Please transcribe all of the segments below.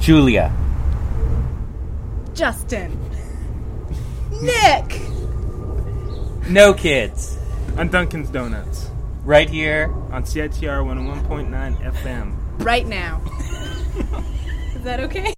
Julia. Justin. Nick. No kids. On Dunkin's Donuts. Right here. On CITR 101.9 FM. Right now. Is that okay?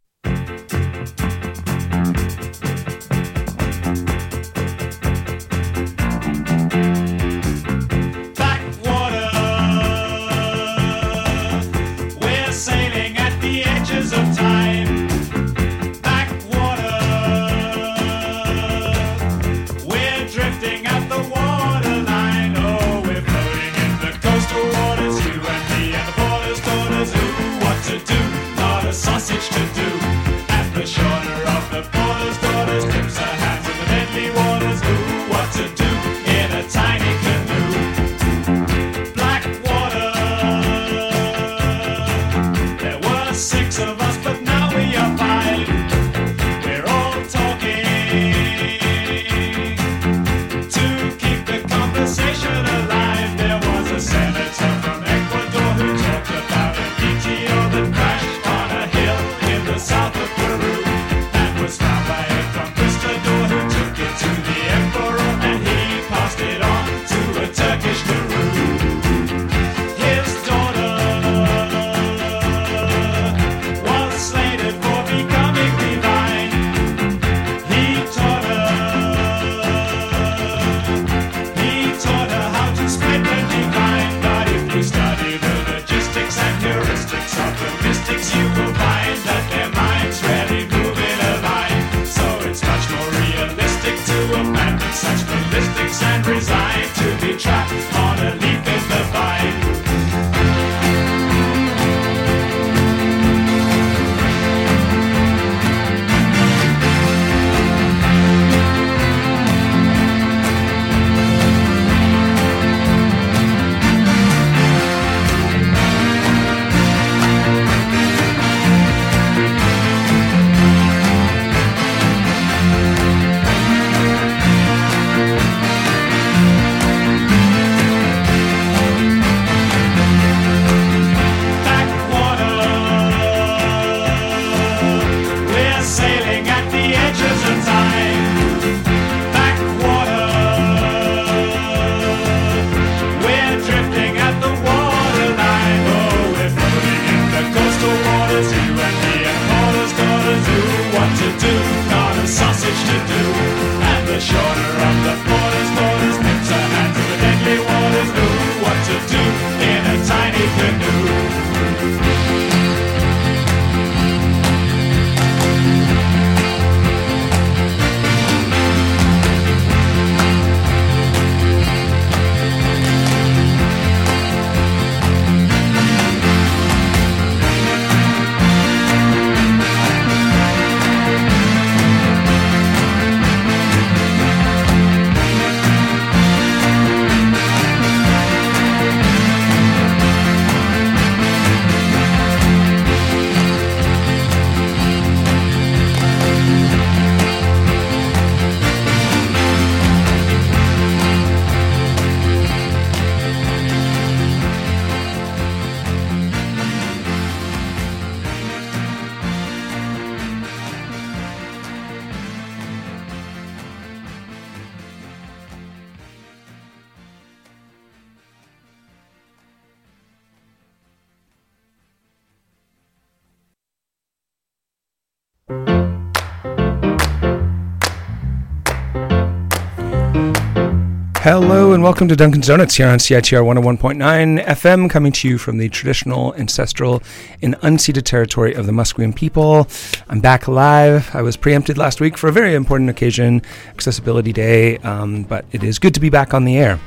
Hello and welcome to Dunkin's Donuts here on CITR 101.9 FM, coming to you from the traditional, ancestral, and unceded territory of the Musqueam people. I'm back live. I was preempted last week for a very important occasion, Accessibility Day, but it is good to be back on the air.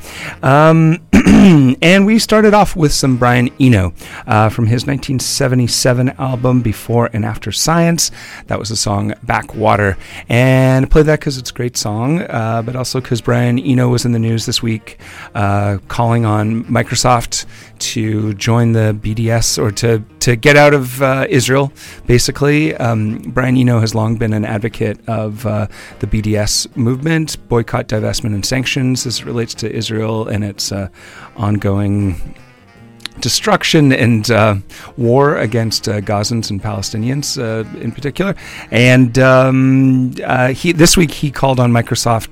And we started off with some Brian Eno from his 1977 album Before and After Science. That was the song Backwater. And I played that because it's a great song, but also because Brian Eno was in the news this week calling on Microsoft to join the BDS or to get out of Israel, basically. Brian Eno has long been an advocate of the BDS movement, boycott, divestment, and sanctions as it relates to Israel and its ongoing destruction and war against Gazans and Palestinians in particular. And this week he called on Microsoft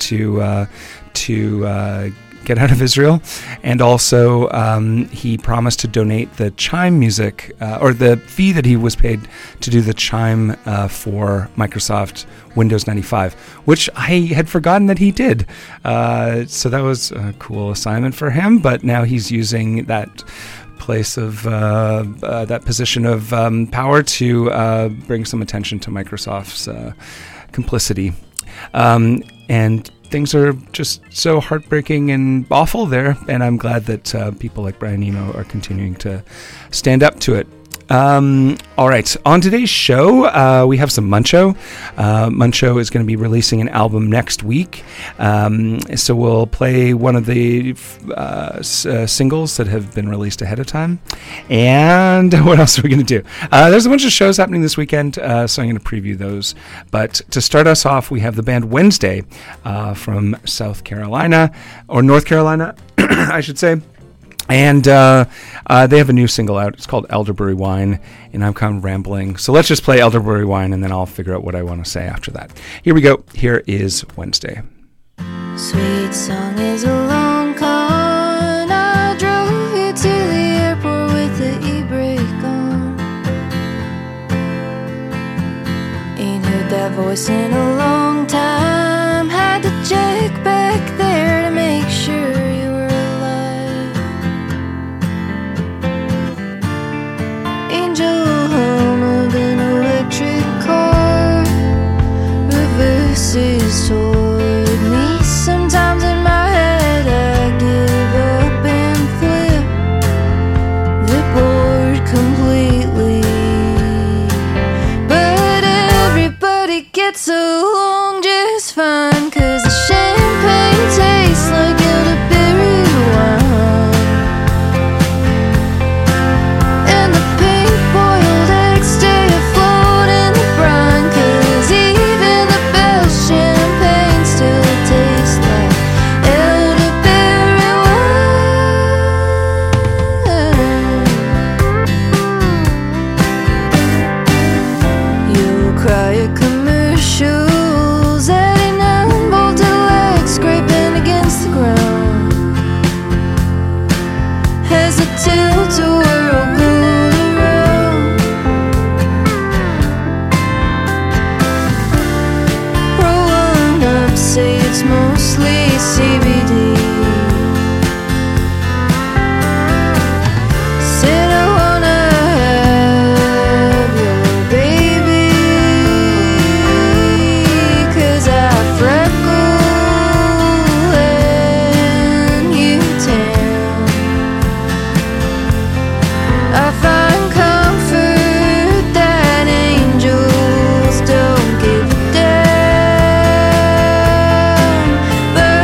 to get out of Israel, and also he promised to donate the chime music or the fee that he was paid to do the chime for Microsoft Windows 95, which I had forgotten that he did. So that was a cool assignment for him, but now he's using that place of that position of power to bring some attention to Microsoft's complicity. And things are just so heartbreaking and awful there, and I'm glad that people like Brian Eno are continuing to stand up to it. All right, on today's show, we have some Muncho. Muncho is going to be releasing an album next week, so we'll play one of the singles that have been released ahead of time. And what else are we going to do? There's a bunch of shows happening this weekend, so I'm going to preview those. But to start us off, we have the band Wednesday from South Carolina, or North Carolina, I should say. And they have a new single out. It's called Elderberry Wine, and I'm kind of rambling. So let's just play Elderberry Wine, and then I'll figure out what I want to say after that. Here we go. Here is Wednesday. Sweet song is a long con. I drove you to the airport with the e-brake on. Ain't heard that voice in a long time. Had to check back there to make sure you were alive. Angel hum of an electric car reverses toward me. Sometimes in my head I give up and flip the board completely. But everybody gets along just fine, 'cause the champagne tastes like elderberry wine, and the pink-boiled eggs stay afloat in the brine, 'cause even the best champagne still tastes like elderberry wine. You'll cry at commercials, 89-volt legs scraping against the ground, as the tilt-a-whirl goes around. Roll on up, say it's mostly CBD. Said I wanna have your baby, 'cause I freckle and you tan. I find comfort that angels don't give a damn, but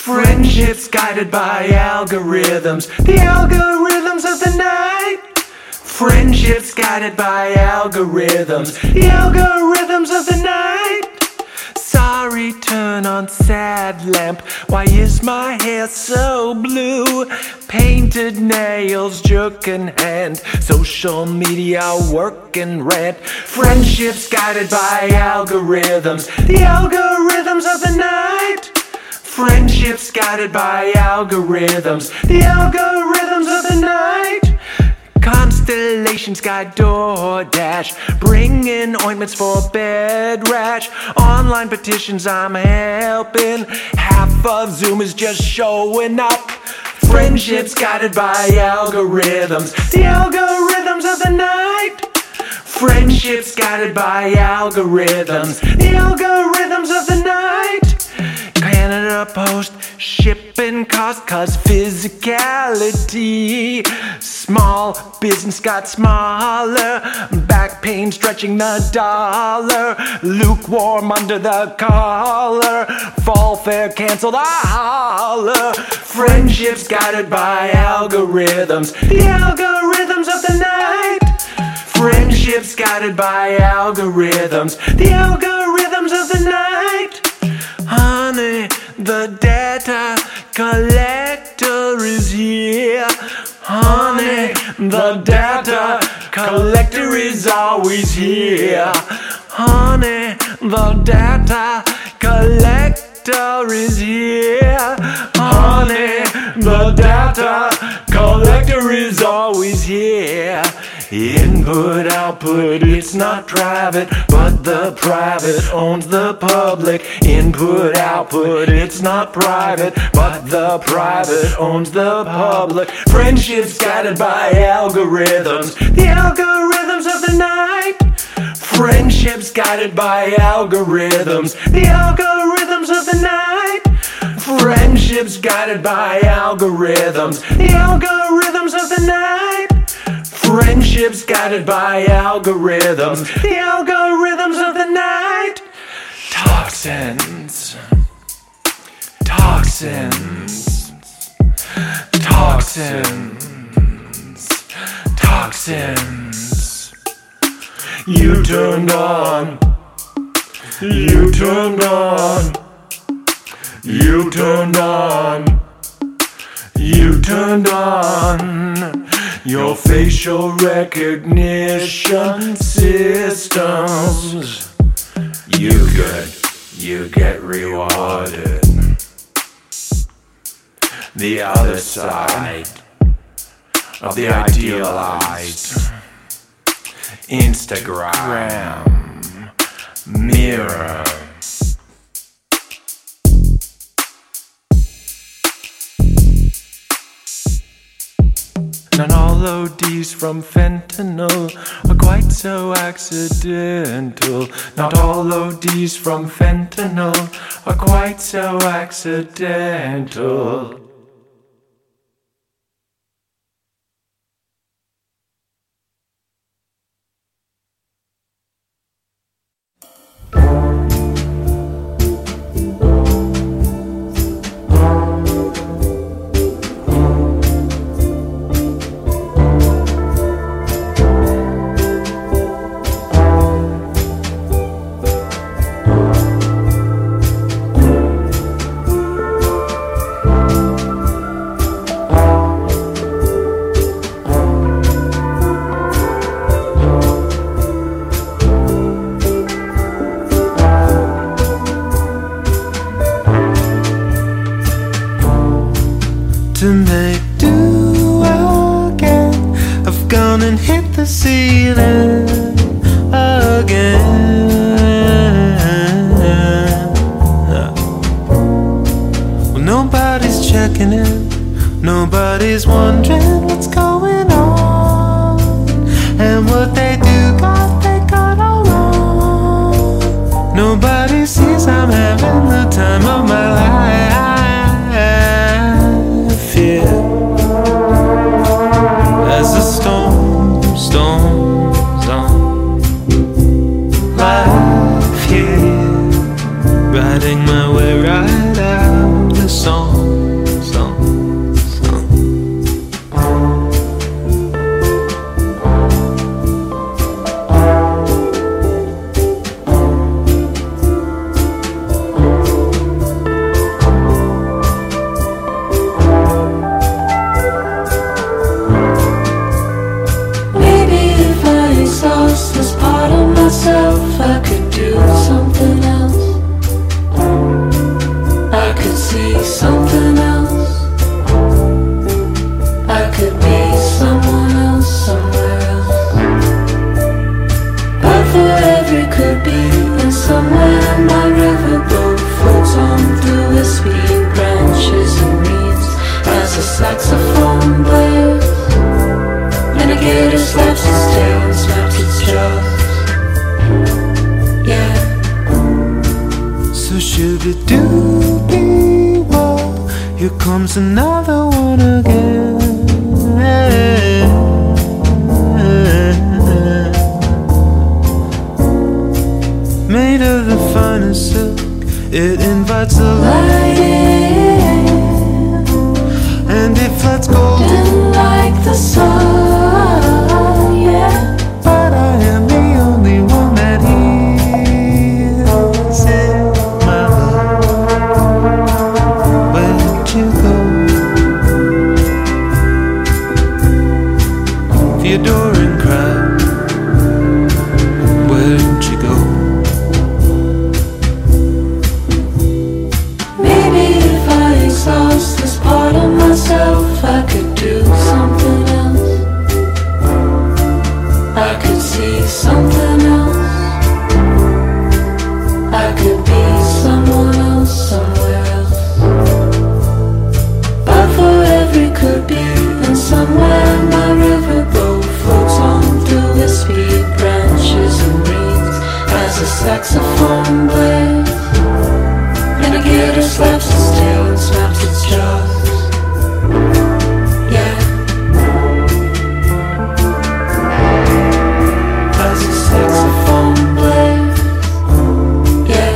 Friendships guided by algorithms, the algorithms of the night. Friendships guided by algorithms, the algorithms of the night. Sorry, turn on sad lamp. Why is my hair so blue? Painted nails, jerking hand. Social media working rant. Friendships guided by algorithms, the algorithms of the night. Friendships guided by algorithms, the algorithms of the night. Constellations guide DoorDash, bringing ointments for bed rash. Online petitions I'm helping, half of Zoom is just showing up. Friendships guided by algorithms, the algorithms of the night. Friendships guided by algorithms, the algorithms of the night. Canada Post shipping cost cause physicality. Small business got smaller, back pain stretching the dollar. Lukewarm under the collar, fall fair canceled, I holler. Friendships guided by algorithms, the algorithms of the night. Friendships guided by algorithms, the algorithms of the night. Honey, the data collector is here. Honey, the data collector is always here. Honey, the data collector is here. Honey, the data collector is always here. Input, output, it's not private, but the private owns the public. Input, output, it's not private, but the private owns the public. Friendships guided by algorithms, the algorithms of the night. Friendships guided by algorithms, the algorithms of the night. Friendships guided by algorithms, the algorithms of the night. Friendships guided by algorithms, the algorithms of the night. Toxins, toxins, toxins, toxins. You turned on, you turned on, you turned on, you turned on. Your facial recognition systems. You get rewarded. The other side of the idealized Instagram mirror. Not all ODs from fentanyl are quite so accidental. Not all ODs from fentanyl are quite so accidental. To make do again, I've gone and hit the ceiling again. Well, nobody's checking in, nobody's wondering what's going on, and what they do they got all wrong. Nobody sees I'm having the time of my life. As the storms on life here, riding my way right out the song. Shooby-dooby-whoa, here comes another one again. Made of the finest silk, it invites the light in, and it floods golden like the sun, yeah. But I am the only one that hears it, my love. Where'd you go? Theodore and crowd, where'd you go? Exhaust this part of myself, I could do something else. I could see something else. I could be someone else, somewhere else. But for every could be, and somewhere my riverboat floats on through wispy branches and reeds as a saxophone plays. And a gator slaps its tail and snaps its jaws. Yeah. As a saxophone plays. Yeah.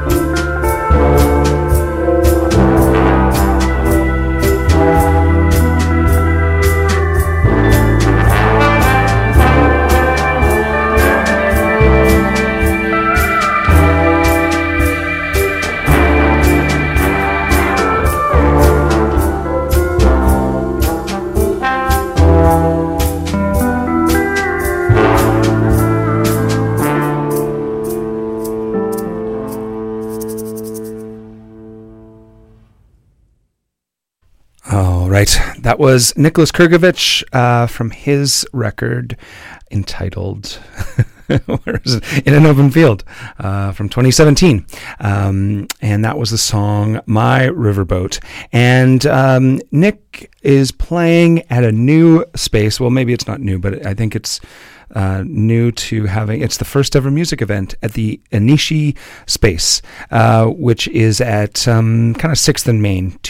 Right, that was Nicholas Kurgovich from his record entitled where is it? In an Open Field from 2017. And that was the song My Riverboat. And Nick is playing at a new space. Well, maybe it's not new, but I think it's new to having, it's the first ever music event at the Anishi Space, which is at kind of 6th and Main,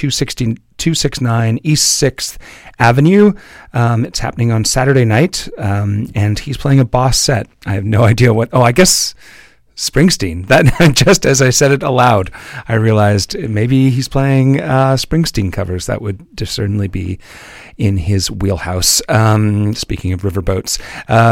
269 East 6th Avenue. It's happening on Saturday night, and he's playing a boss set. I have no idea what, I guess Springsteen. That just as I said it aloud, I realized maybe he's playing Springsteen covers. That would certainly be in his wheelhouse. Speaking of riverboats.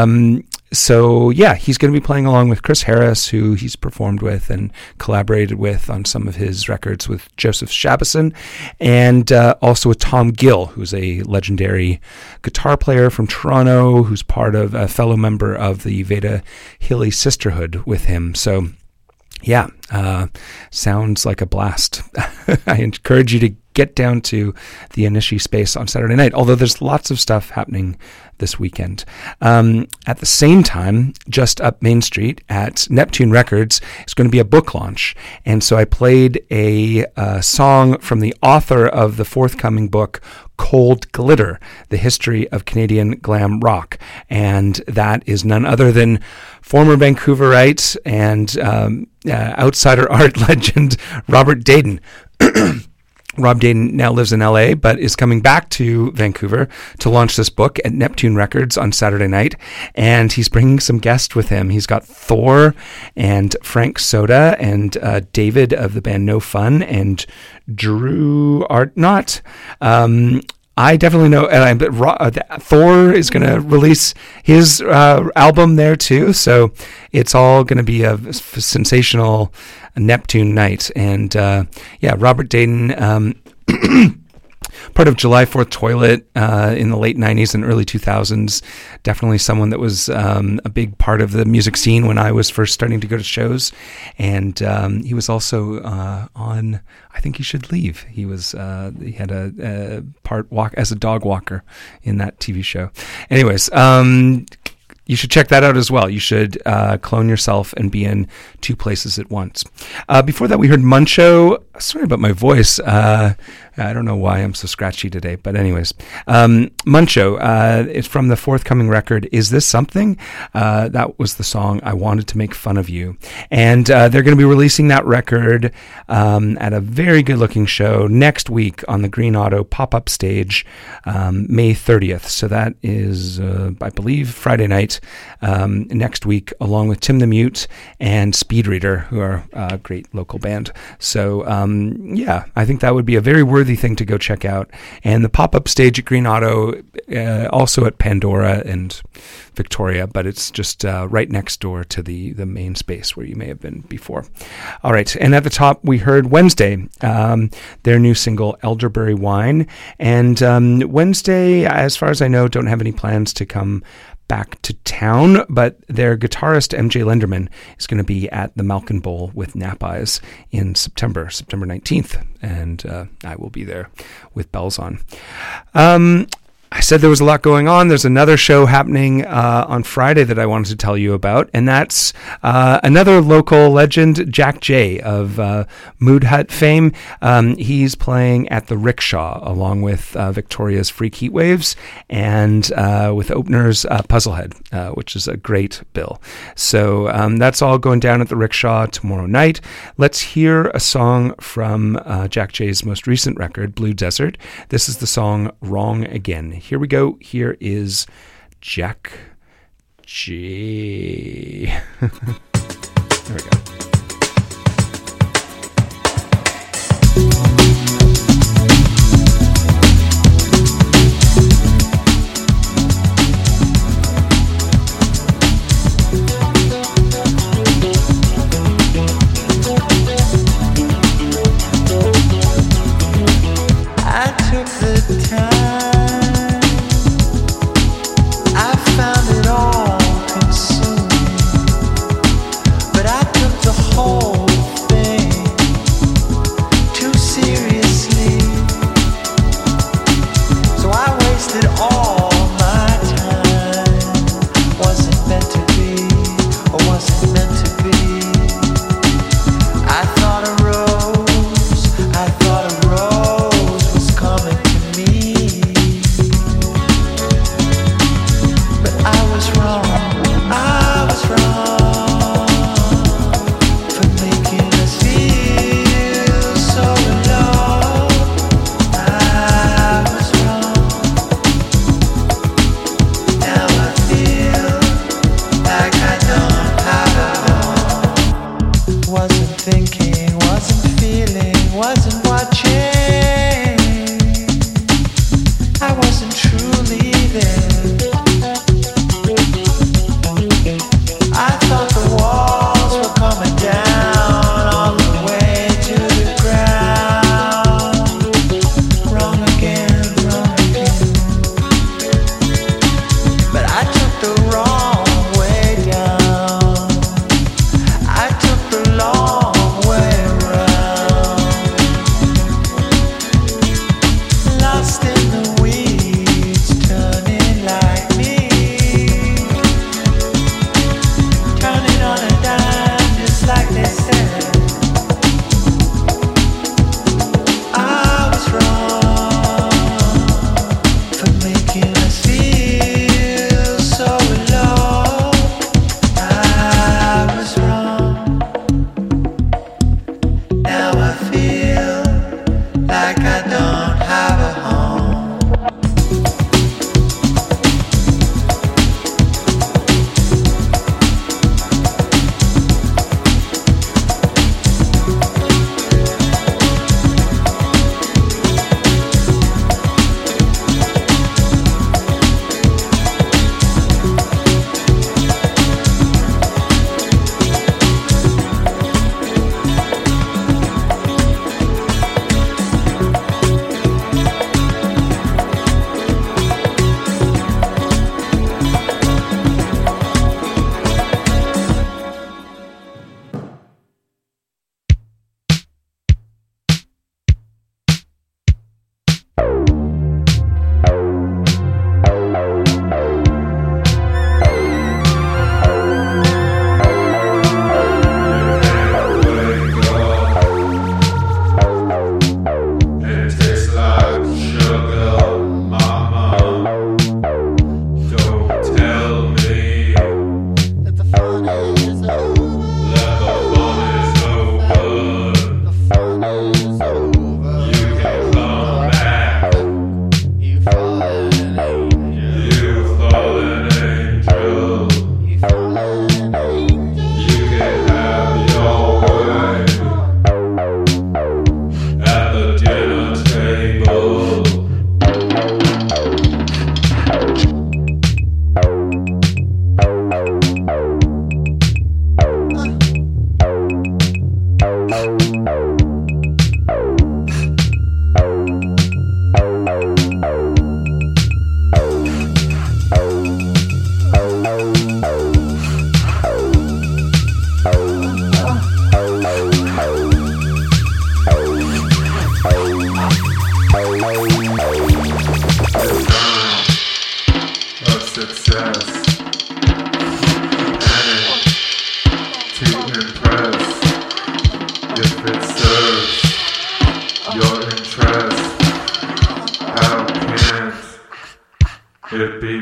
So yeah, he's going to be playing along with Chris Harris, who he's performed with and collaborated with on some of his records with Joseph Shabason, and also with Tom Gill, who's a legendary guitar player from Toronto, who's part of a fellow member of the Veda Hilly Sisterhood with him. So yeah, sounds like a blast. I encourage you to get down to the Anishi Space on Saturday night, although there's lots of stuff happening this weekend. At the same time, just up Main Street at Neptune Records, is going to be a book launch. And so I played a song from the author of the forthcoming book, Cold Glitter, The History of Canadian Glam Rock. And that is none other than former Vancouverite and outsider art legend Robert Dayton. Rob Dayton now lives in LA, but is coming back to Vancouver to launch this book at Neptune Records on Saturday night. And he's bringing some guests with him. He's got Thor and Frank Soda and David of the band No Fun and Drew Artnott. I definitely know, Thor is going to release his album there too. So it's all going to be a sensational Neptune night. And yeah, Robert Dayton, part of July 4th Toilet in the late 90s and early 2000s. Definitely someone that was a big part of the music scene when I was first starting to go to shows. And he was also on I Think You Should Leave. He was he had a part walk as a dog walker in that TV show. Anyways, you should check that out as well. You should clone yourself and be in two places at once. Before that, we heard Muncho Sorry about my voice. I don't know why I'm so scratchy today, but anyways. Muncho, it's from the forthcoming record, Is This Something? That was the song I Wanted to Make Fun of You. And they're going to be releasing that record at a very good-looking show next week on the Green Auto pop-up stage, May 30th. So that is, I believe, Friday night next week, along with Tim the Mute and Speedreader, who are a great local band. So, yeah, I think that would be a very worthy thing to go check out. And the pop-up stage at Green Auto, also at Pandora and Victoria, but it's just right next door to the main space where you may have been before. All right, and at the top we heard Wednesday, their new single Elderberry Wine. And Wednesday, as far as I know, don't have any plans to come back to town, but their guitarist MJ Lenderman is going to be at the Malkin Bowl with Nap Eyes in September 19th, and I will be there with bells on. I said there was a lot going on. There's another show happening on Friday that I wanted to tell you about, and that's another local legend, Jack J of Mood Hut fame. He's playing at the Rickshaw along with Victoria's Freak Heatwaves and with openers Puzzlehead, which is a great bill. So that's all going down at the Rickshaw tomorrow night. Let's hear a song from Jack J's most recent record, Blue Desert. This is the song Wrong Again. Here we go. Here is Jack J. There we go.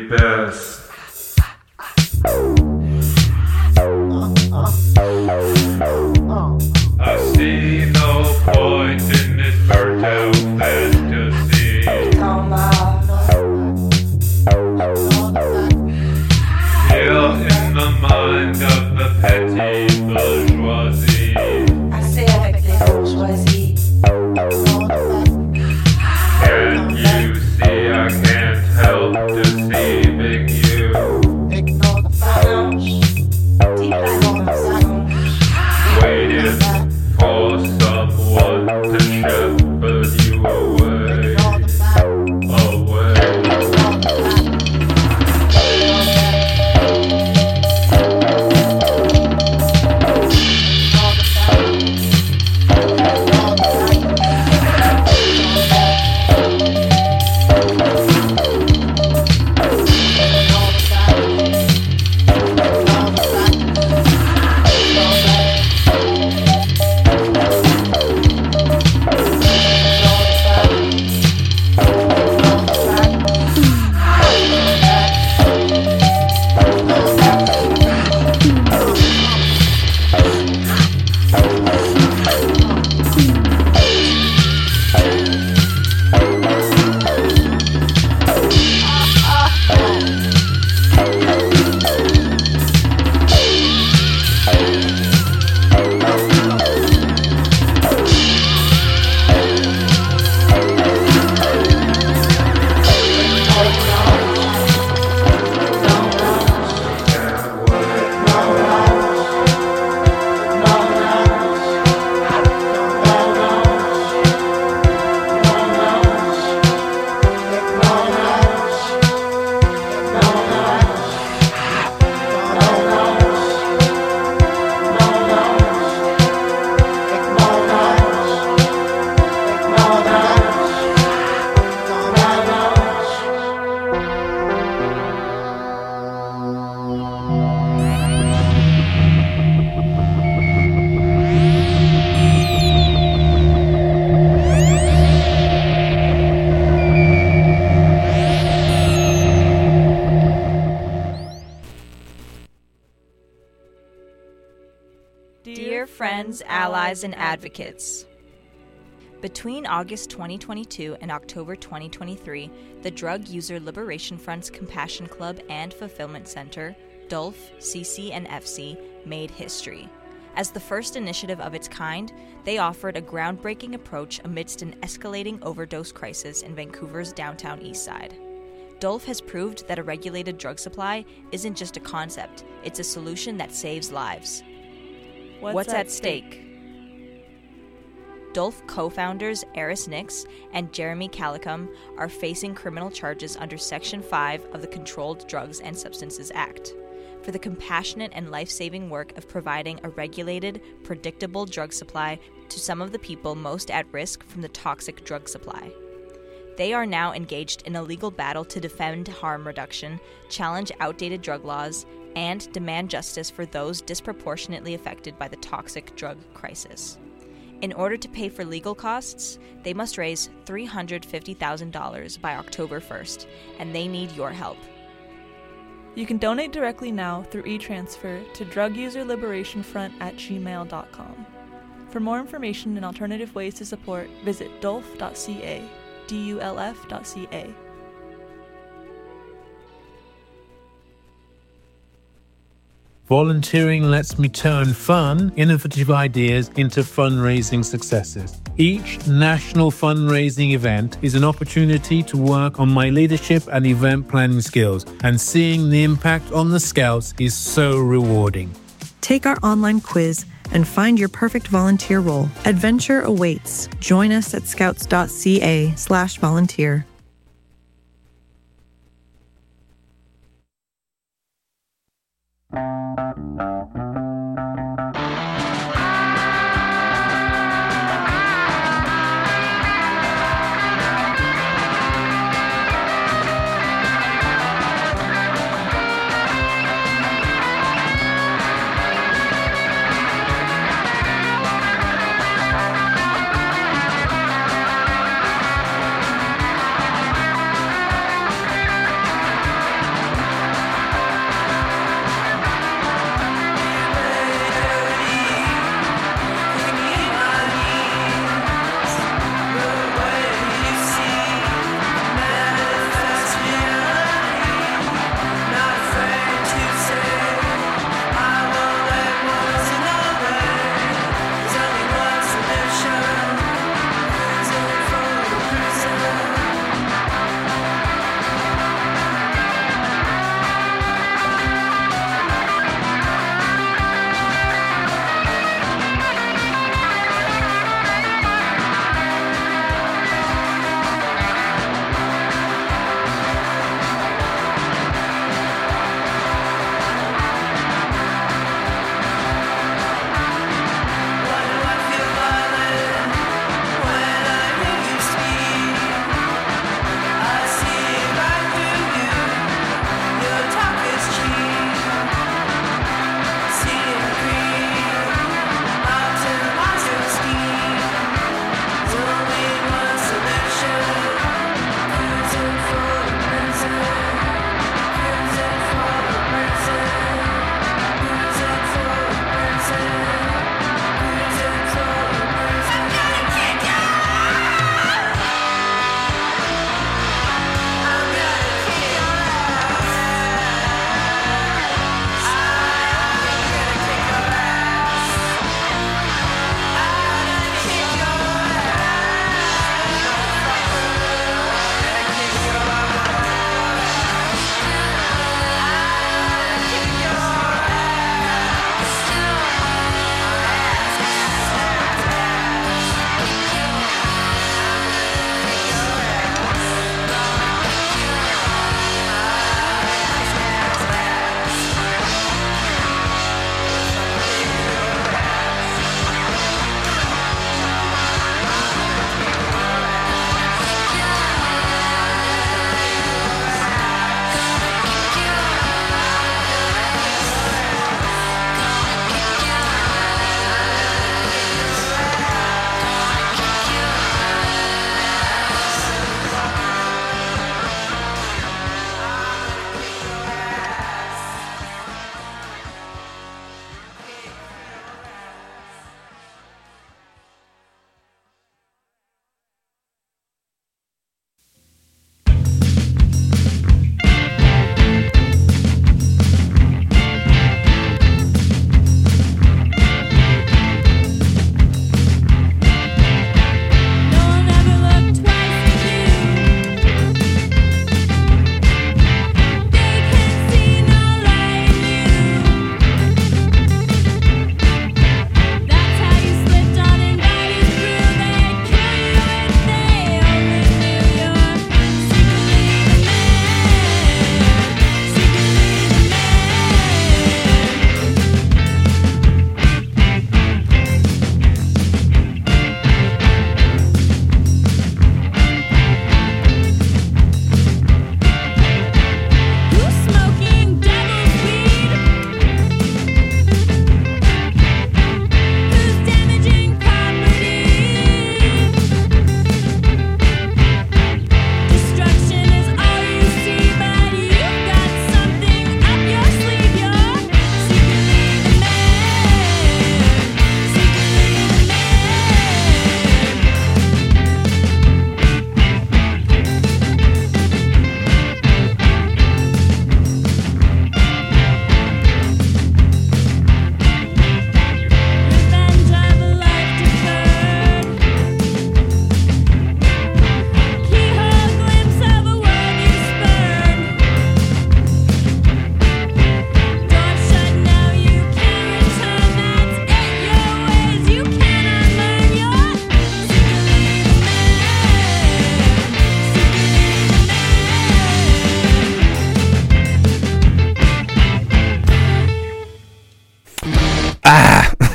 very best. I see no point in this fertile fantasy. Still in the mind of the petty bourgeoisie. Assez avec les bourgeoisies. Can't you see I can't help deceiving you? Ignore the phalange. Deep down the sound. Waited for someone to shepherd you away. Away. Dear friends, allies, and advocates. Between August 2022 and October 2023, the Drug User Liberation Front's Compassion Club and Fulfillment Center, DULF, CC, and FC, made history. As the first initiative of its kind, they offered a groundbreaking approach amidst an escalating overdose crisis in Vancouver's downtown east side. DULF has proved that a regulated drug supply isn't just a concept, it's a solution that saves lives. What's at stake? DULF co-founders Eris Nix and Jeremy Calicum are facing criminal charges under Section 5 of the Controlled Drugs and Substances Act for the compassionate and life-saving work of providing a regulated, predictable drug supply to some of the people most at risk from the toxic drug supply. They are now engaged in a legal battle to defend harm reduction, challenge outdated drug laws, and demand justice for those disproportionately affected by the toxic drug crisis. In order to pay for legal costs, they must raise $350,000 by October 1st, and they need your help. You can donate directly now through e-transfer to druguserliberationfront@gmail.com. For more information and alternative ways to support, visit dulf.ca, dulf.ca. Volunteering lets me turn fun, innovative ideas into fundraising successes. Each national fundraising event is an opportunity to work on my leadership and event planning skills, and seeing the impact on the Scouts is so rewarding. Take our online quiz and find your perfect volunteer role. Adventure awaits. Join us at scouts.ca/volunteer.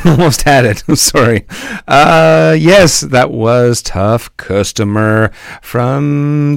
almost had it. I'm sorry. Yes, that was Tough Customer from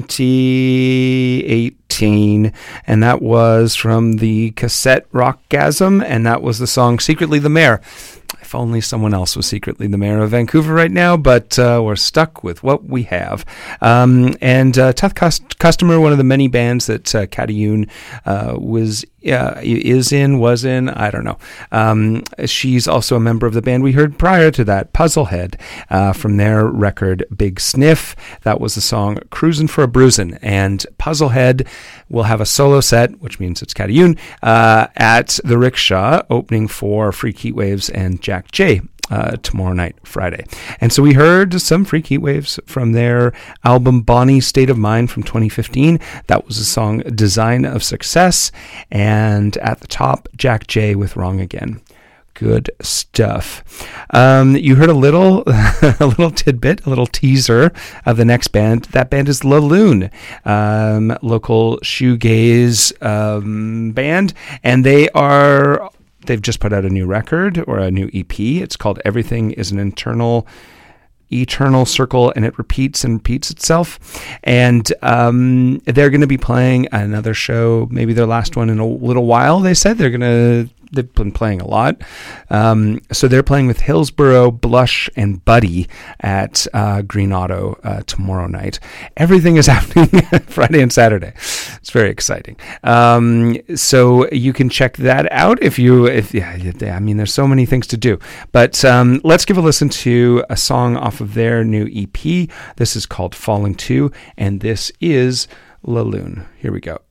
2018, and that was from the cassette Rockgasm, and that was the song Secretly the Mayor. If only someone else was secretly the mayor of Vancouver right now, but we're stuck with what we have. And Tough Customer, one of the many bands that Catayoun was in, I don't know. She's also a member of the band we heard prior to that, Puzzlehead, from their record Big Sniff. That was the song Cruisin' for a Bruisin'. And Puzzlehead will have a solo set, which means it's Catayoun, at the Rickshaw, opening for Freak Heatwaves and Jack J. Tomorrow night, Friday. And so we heard some Freak Heatwaves from their album Bonnie State of Mind from 2015. That was the song Design of Success. And at the top, Jack J with Wrong Again. Good stuff. You heard a little tidbit, a little teaser of the next band. That band is La Lune, local shoegaze band. And they've just put out a new record, or a new EP. It's called Everything is an Eternal Circle, and it repeats and repeats itself. And they're going to be playing another show, maybe their last one in a little while. They said they've been playing a lot. So they're playing with Hillsborough, Blush, and Buddy at Green Auto tomorrow night. Everything is happening Friday and Saturday. It's very exciting. So you can check that out I mean, there's so many things to do. But let's give a listen to a song off of their new EP. This is called Falling To, and this is La Lune. Here we go.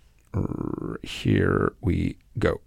Here we go.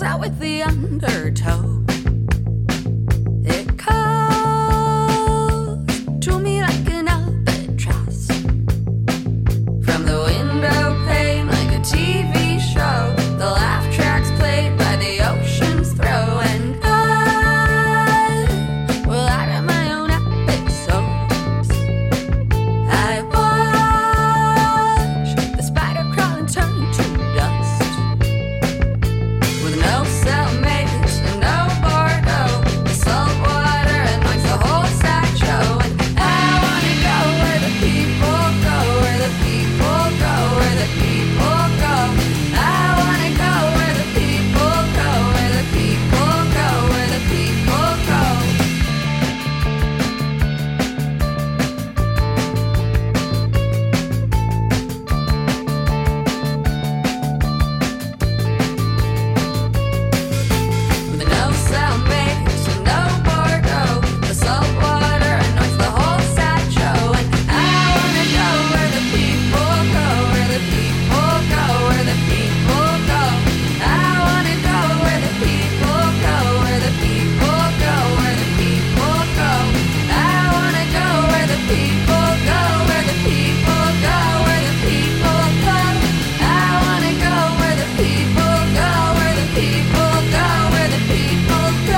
out with the undertow. It calls to me like an albatross from the window pane, like a TV show. The laugh tracks played by the ocean's throw, and I will out of my own episodes. I watch the spider crawl and turn to dust with no cellmates and no Bordeaux. The salt water anoints the whole sideshow, and I wanna go where the people go, where the people go, where the people go. I wanna go where the people go, where the people go, where the people go. With no cellmates and no Bordeaux, the salt water anoints the whole sideshow, and I wanna go where the people go, where the people go, where the people go. I wanna go where the people go, where the people go, where the people go. I wanna go where the people go, where the people go, where the people go. I wanna go where the people go, where the people go, where the people go.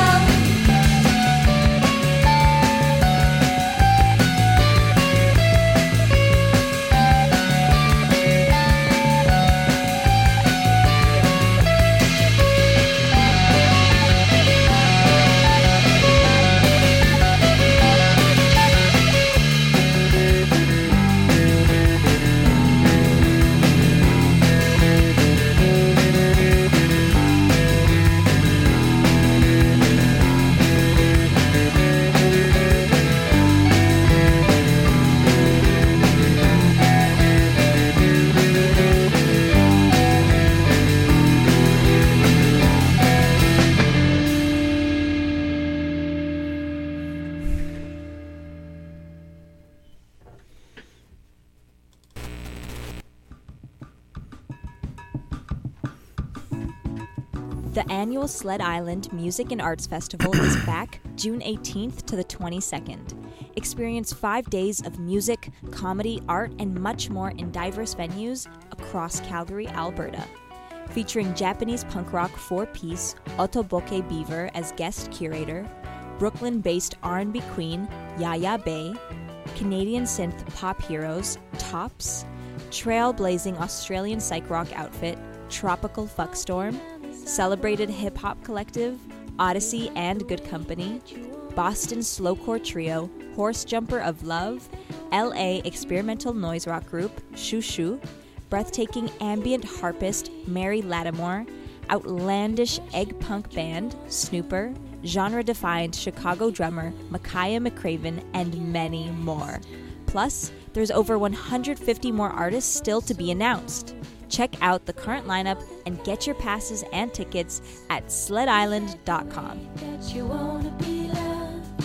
The annual Sled Island Music and Arts Festival is back June 18th to the 22nd. Experience 5 days of music, comedy, art, and much more in diverse venues across Calgary, Alberta. Featuring Japanese punk rock four-piece Otoboke Beaver as guest curator, Brooklyn-based R&B queen Yaya Bay, Canadian synth pop heroes Tops, trailblazing Australian psych rock outfit Tropical Fuckstorm, celebrated hip-hop collective Odyssey and Good Company, Boston slowcore trio Horse Jumper of Love, LA experimental noise rock group Shoo Shoo, breathtaking ambient harpist Mary Lattimore, outlandish egg punk band Snooper, genre-defined Chicago drummer Micaiah McCraven, and many more. Plus, there's over 150 more artists still to be announced. Check out the current lineup and get your passes and tickets at sledisland.com. That you wanna be loved.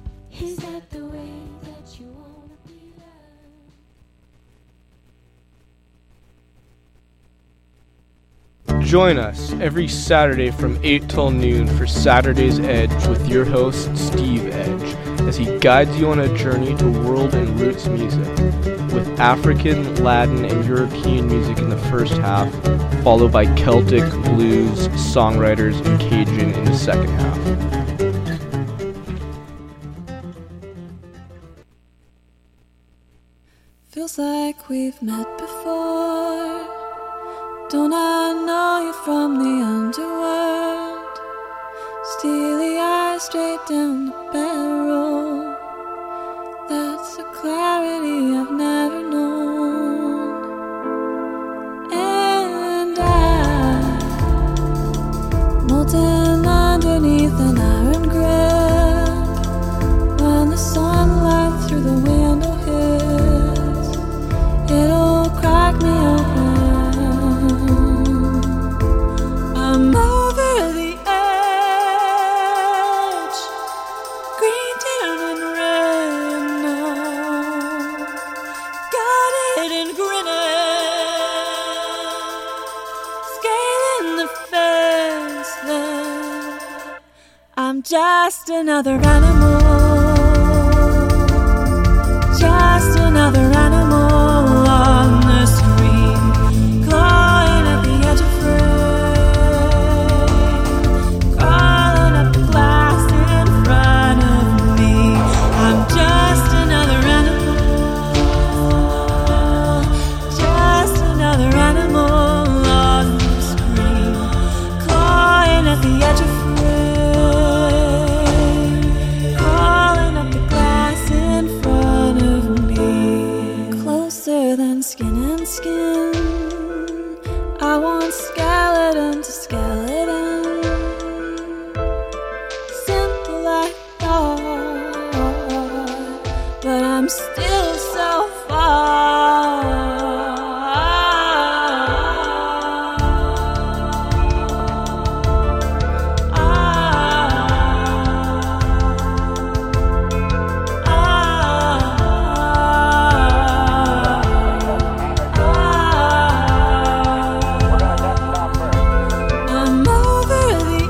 Is that the way that you wanna be loved? Join us every Saturday from 8 till noon for Saturday's Edge with your host, Steve Edge, as he guides you on a journey to world and roots music, with African, Latin, and European music in the first half, followed by Celtic, blues, songwriters, and Cajun in the second half. Feels like we've met before. Don't I know you from the underworld? Steely eyes straight down the barrel. That's a clarity I've never known. And molten underneath an iron grill. When the sunlight through the window hits, it'll crack me open. I'm over the edge, green, tan, and red now. Got it and grinning, scaling the fence. I'm just another animal. Just another animal on the screen, clawing at the edge of frame, crawling up the glass in front of me. I'm just another animal, just another animal on the screen, clawing at the edge of frame, crawling up the glass in front of me. Closer than skin and skin, I want skeleton to skeleton. Simple I thought, but I'm still so far. I'm over the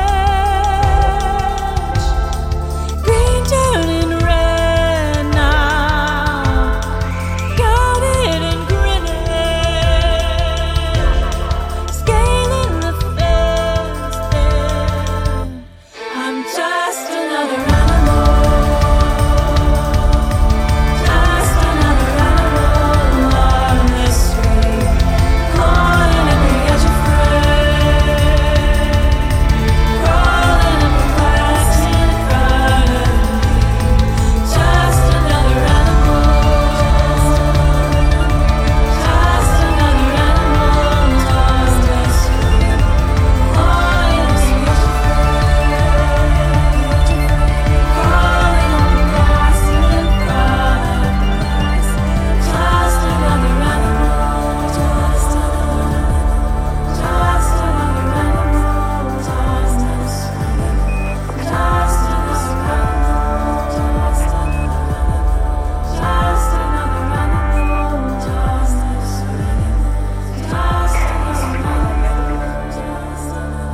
edge, green turning red now, got it and grinning, scaling the fence there. I'm just another animal, just another animal on this street, clawing at the edge of frame, crawling up the glass in front of me. Just another animal, just another animal on this street, clawing at the edge of crawling up the glass in front of us. Just another animal, just another animal, just this street, just another animal, just another animal, just this street, just another animal, just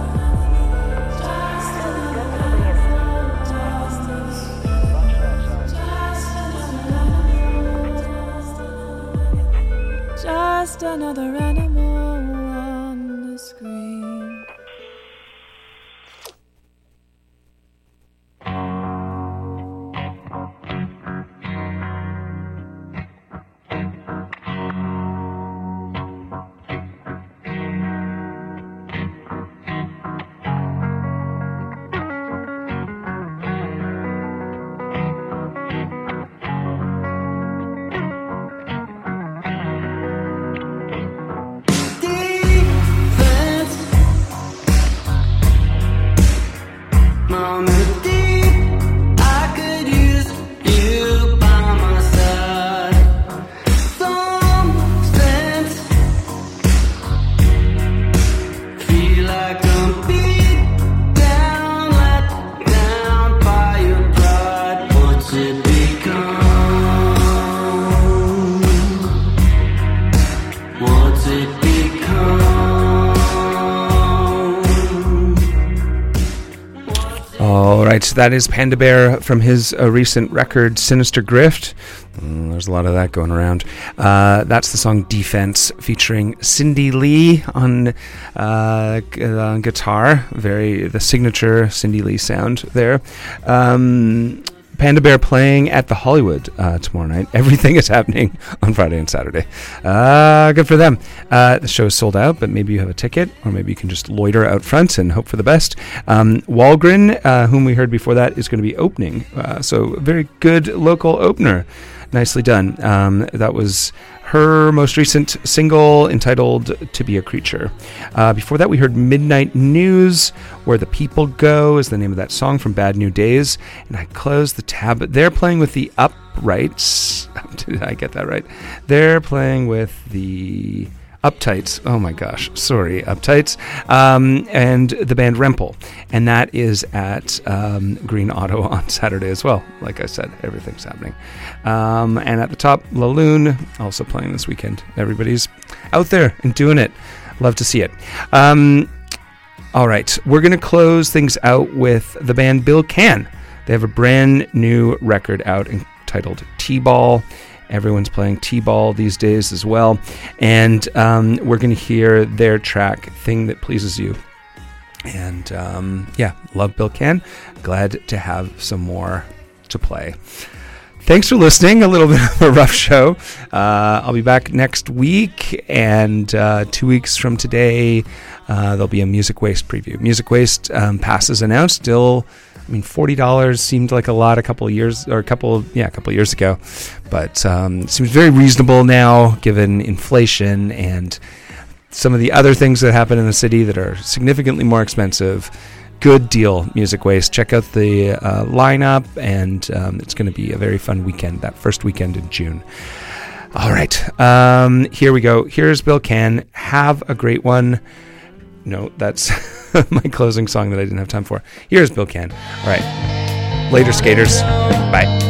another animal on the screen. All right, so that is Panda Bear from his recent record, Sinister Grift. There's a lot of that going around. That's the song Defense, featuring Cindy Lee on guitar. The signature Cindy Lee sound there. Panda Bear playing at the Hollywood tomorrow night. Everything is happening on Friday and Saturday. Good for them. The show is sold out, but maybe you have a ticket, or maybe you can just loiter out front and hope for the best. Walgren, whom we heard before that, is going to be opening. So a very good local opener. Nicely done. That was her most recent single, entitled To Be a Creature. Before that, we heard Midnight News, Where the People Go is the name of that song from Bad New Days. And I closed the tab. They're playing with the Uprights. Did I get that right? They're playing with the Uptights. Oh my gosh. Sorry, Uptights. And the band Rempel. And that is at Green Auto on Saturday as well. Like I said, everything's happening. And at the top, Laloon, also playing this weekend. Everybody's out there and doing it. Love to see it. All right, we're going to close things out with the band Bill Can. They have a brand new record out entitled T-Ball. Everyone's playing T-Ball these days as well. And we're going to hear their track, Thing That Pleases You. And love Bill Can. Glad to have some more to play. Thanks for listening. A little bit of a rough show. I'll be back next week, and 2 weeks from today, there'll be a Music Waste preview. Music Waste passes announced. Still, $40 seemed like a lot a couple years ago, but seems very reasonable now given inflation and some of the other things that happen in the city that are significantly more expensive. Good deal, Music Waste. Check out the lineup, and it's going to be a very fun weekend, that first weekend in June. All right, here we go. Here's Bill Can. Have a great one. No, that's my closing song that I didn't have time for. Here's Bill Can. All right, later, skaters. Bye.